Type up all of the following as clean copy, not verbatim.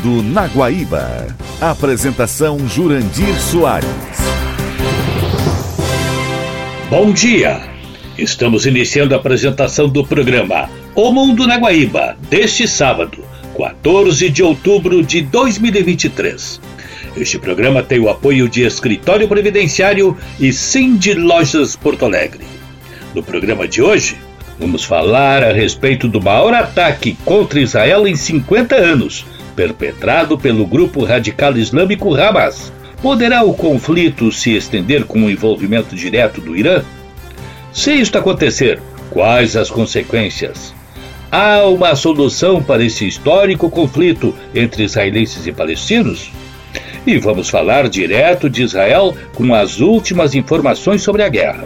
Mundo na Guaíba. Apresentação Jurandir Soares. Bom dia! Estamos iniciando a apresentação do programa O Mundo na Guaíba, deste sábado, 14 de outubro de 2023. Este programa tem o apoio de Escritório Previdenciário e Cindy Lojas Porto Alegre. No programa de hoje, vamos falar a respeito do maior ataque contra Israel em 50 anos, perpetrado pelo grupo radical islâmico Hamas. Poderá o conflito se estender com o envolvimento direto do Irã? Se isto acontecer, quais as consequências? Há uma solução para esse histórico conflito entre israelenses e palestinos? E vamos falar direto de Israel com as últimas informações sobre a guerra.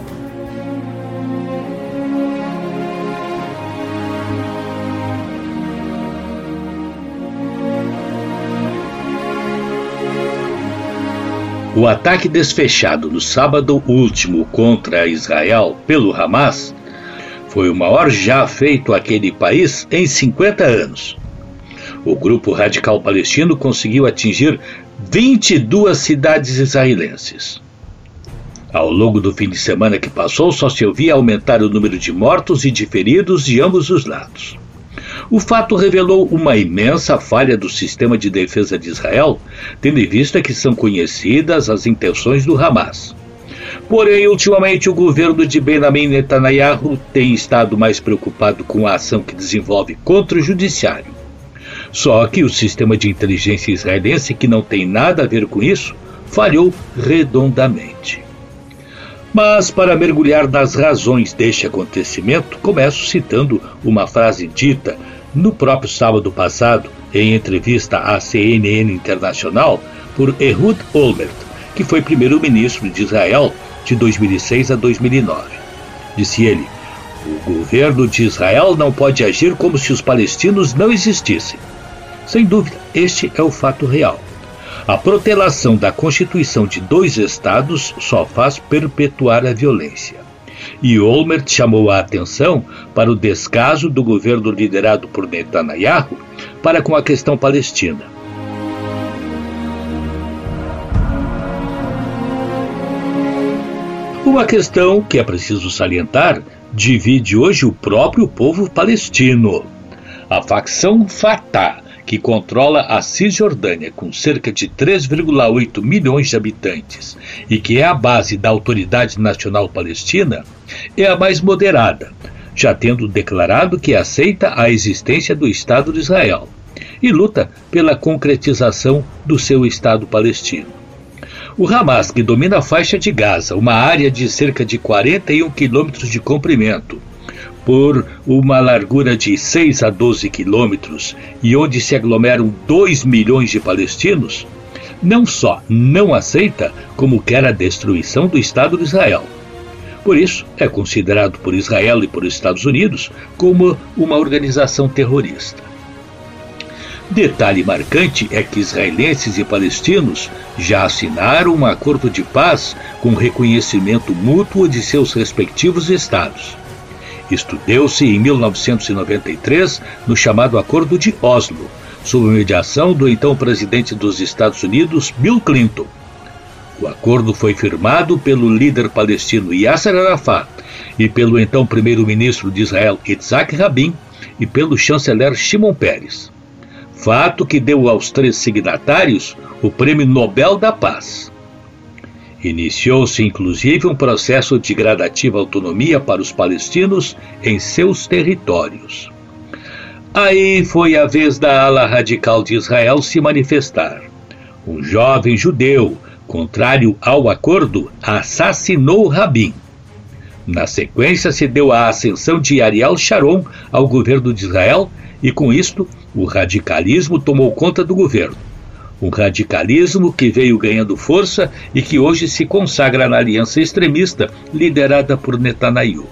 O ataque desfechado no sábado último contra Israel pelo Hamas foi o maior já feito àquele país em 50 anos. O grupo radical palestino conseguiu atingir 22 cidades israelenses. Ao longo do fim de semana que passou, só se ouvia aumentar o número de mortos e de feridos de ambos os lados. O fato revelou uma imensa falha do sistema de defesa de Israel, tendo em vista que são conhecidas as intenções do Hamas. Porém, ultimamente, o governo de Benjamin Netanyahu tem estado mais preocupado com a ação que desenvolve contra o judiciário. Só que o sistema de inteligência israelense, que não tem nada a ver com isso, falhou redondamente. Mas, para mergulhar nas razões deste acontecimento, começo citando uma frase dita no próprio sábado passado, em entrevista à CNN Internacional, por Ehud Olmert, que foi primeiro-ministro de Israel de 2006 a 2009. Disse ele: "O governo de Israel não pode agir como se os palestinos não existissem." Sem dúvida, este é o fato real. A protelação da Constituição de 2 estados só faz perpetuar a violência. E Olmert chamou a atenção para o descaso do governo liderado por Netanyahu para com a questão palestina. Uma questão que é preciso salientar divide hoje o próprio povo palestino. A facção Fatah, que controla a Cisjordânia com cerca de 3,8 milhões de habitantes e que é a base da Autoridade Nacional Palestina, é a mais moderada, já tendo declarado que aceita a existência do Estado de Israel e luta pela concretização do seu Estado palestino. O Hamas, que domina a faixa de Gaza, uma área de cerca de 41 quilômetros de comprimento, por uma largura de 6 a 12 quilômetros e onde se aglomeram 2 milhões de palestinos, não só não aceita, como quer a destruição do Estado de Israel. Por isso, é considerado por Israel e por Estados Unidos como uma organização terrorista. Detalhe marcante é que israelenses e palestinos já assinaram um acordo de paz com reconhecimento mútuo de seus respectivos estados. Isto deu-se em 1993, no chamado Acordo de Oslo, sob mediação do então presidente dos Estados Unidos, Bill Clinton. O acordo foi firmado pelo líder palestino Yasser Arafat e pelo então primeiro-ministro de Israel, Yitzhak Rabin, e pelo chanceler Shimon Peres. Fato que deu aos 3 signatários o Prêmio Nobel da Paz. Iniciou-se, inclusive, um processo de gradativa autonomia para os palestinos em seus territórios. Aí foi a vez da ala radical de Israel se manifestar. Um jovem judeu, contrário ao acordo, assassinou Rabin. Na sequência, se deu a ascensão de Ariel Sharon ao governo de Israel e, com isto, o radicalismo tomou conta do governo. Um radicalismo que veio ganhando força e que hoje se consagra na aliança extremista liderada por Netanyahu.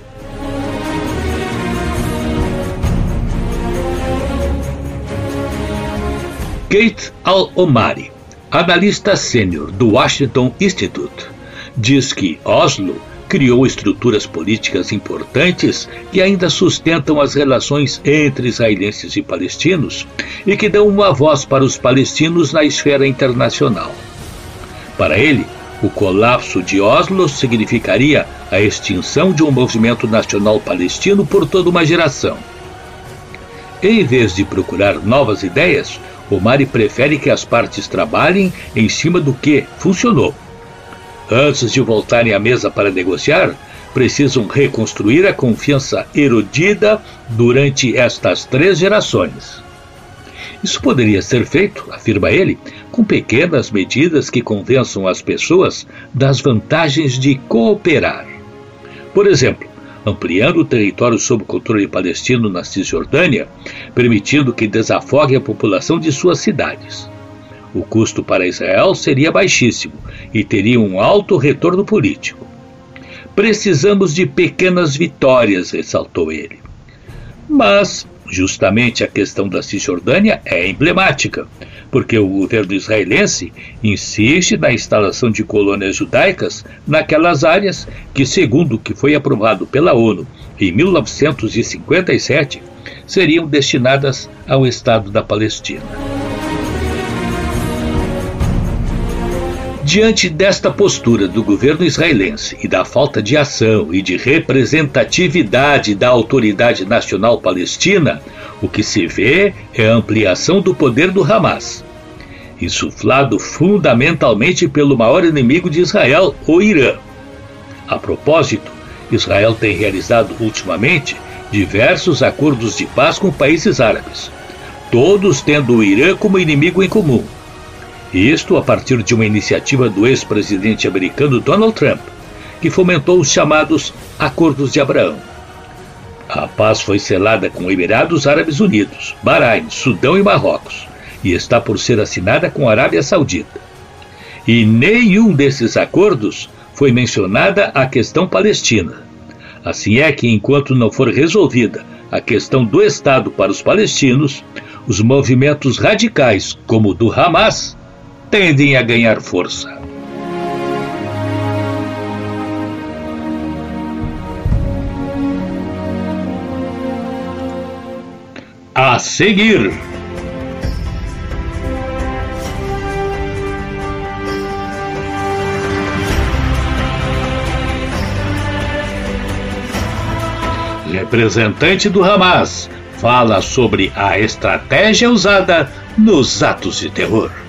Kate Al-Omari, analista sênior do Washington Institute, diz que Oslo criou estruturas políticas importantes que ainda sustentam as relações entre israelenses e palestinos e que dão uma voz para os palestinos na esfera internacional. Para ele, o colapso de Oslo significaria a extinção de um movimento nacional palestino por toda uma geração. Em vez de procurar novas ideias, Omari prefere que as partes trabalhem em cima do que funcionou. Antes de voltarem à mesa para negociar, precisam reconstruir a confiança erodida durante estas 3 gerações. Isso poderia ser feito, afirma ele, com pequenas medidas que convençam as pessoas das vantagens de cooperar. Por exemplo, ampliando o território sob controle palestino na Cisjordânia, permitindo que desafogue a população de suas cidades. O custo para Israel seria baixíssimo e teria um alto retorno político. Precisamos de pequenas vitórias, ressaltou ele. Mas, justamente a questão da Cisjordânia é emblemática, porque o governo israelense insiste na instalação de colônias judaicas naquelas áreas que, segundo o que foi aprovado pela ONU em 1957, seriam destinadas ao Estado da Palestina. Diante desta postura do governo israelense e da falta de ação e de representatividade da Autoridade Nacional Palestina, o que se vê é a ampliação do poder do Hamas, insuflado fundamentalmente pelo maior inimigo de Israel, o Irã. A propósito, Israel tem realizado ultimamente diversos acordos de paz com países árabes, todos tendo o Irã como inimigo em comum. Isto a partir de uma iniciativa do ex-presidente americano Donald Trump, que fomentou os chamados Acordos de Abraão. A paz foi selada com Emirados Árabes Unidos, Bahrein, Sudão e Marrocos, e está por ser assinada com a Arábia Saudita. E nenhum desses acordos foi mencionada a questão palestina. Assim é que, enquanto não for resolvida a questão do Estado para os palestinos, os movimentos radicais, como o do Hamas, tendem a ganhar força. A seguir, representante do Hamas fala sobre a estratégia usada nos atos de terror.